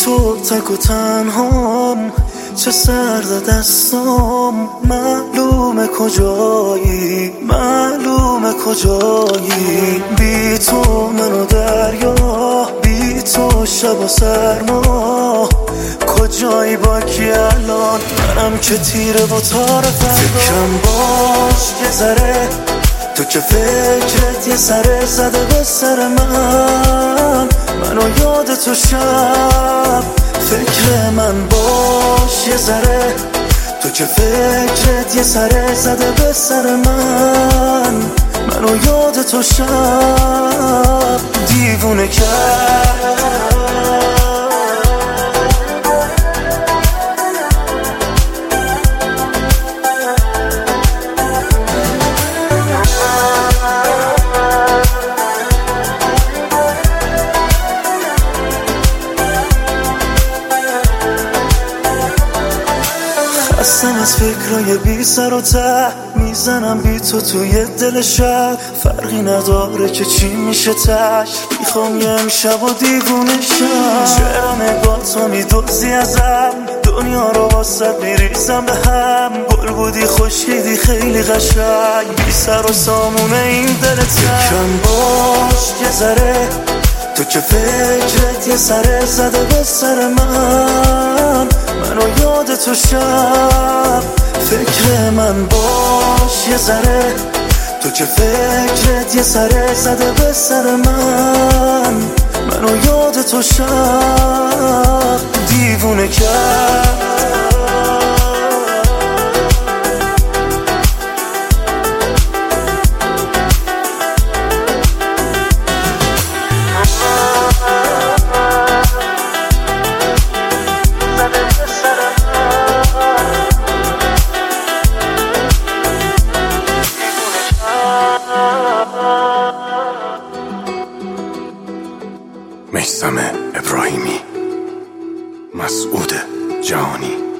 تو تک و تنهام، چه سرد دستام، معلومه کجایی، معلومه کجایی. بی تو منو دریا، بی تو شب و سرما، کجایی با کی الان؟ منم که تیره و تار فردا. فکرم باش یه ذره، تو که فکرت یه سره زده به سر منو یاد تو شب. فکر من باش یه ذره، تو که فکرت یه سره زده به سر منو یاد تو شب. دیوونه کرد هستم از فکرای بی سر و ته، میزنم بی تو توی دل شب. فرقی نداره که چی میشه تش، میخوام یه امشب و دیوونه شم. چرا نگاه تو میدوزی ازم، دنیا رو واسه میریزم به هم. گل بودی خوشیدی خیلی قشنگ، بی سر و سامونه این دل تنگ. فکرم باش یه ذره، تو که فکرت یه سره زده به سر منو یاد تو شب. فکر من باش یه ذره، تو که فکرت یه سره زده به سر منو یاد تو شب. دیوونه کرد میثم ابراهیمی، مسعود جهانی.